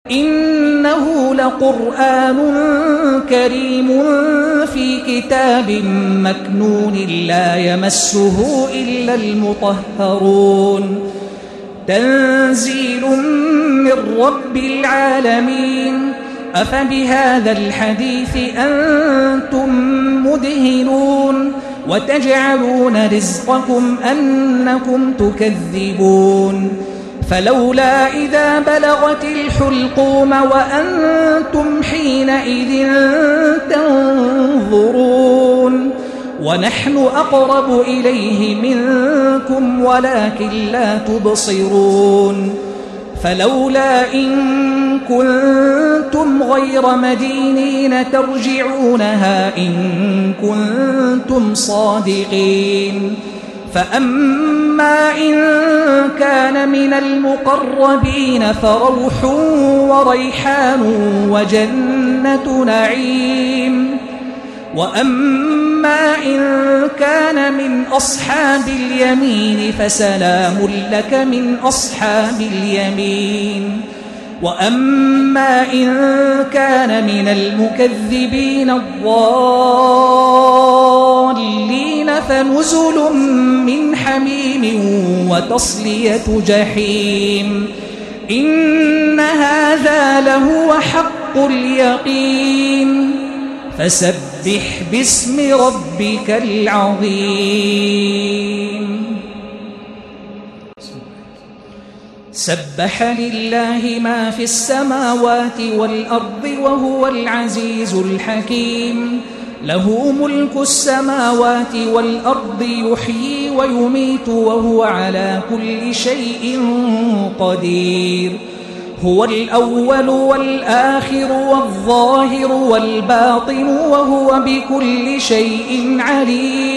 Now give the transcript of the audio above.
إنه لقرآن كريم في كتاب مكنون لا يمسه إلا المطهرون تنزيل من رب العالمين أفبهذا الحديث أنتم مدهنون وتجعلون رزقكم أنكم تكذبون فلولا إذا بلغت الحلقوم وأنتم حينئذ تنظرون ونحن أقرب إليه منكم ولكن لا تبصرون فلولا إن كنتم غير مدينين ترجعونها إن كنتم صادقين فأما إن كان من المقربين فروح وريحان وجنة نعيم وأما إن كان من أصحاب اليمين فسلام لك من أصحاب اليمين وأما إن كان من المكذبين الضالين فنزل من حميم وتصلية جحيم إن هذا لهو حق اليقين فسبح باسم ربك العظيم سبح لله ما في السماوات والأرض وهو العزيز الحكيم له ملك السماوات والأرض يحيي ويميت وهو على كل شيء قدير هو الأول والآخر والظاهر والباطن وهو بكل شيء عليم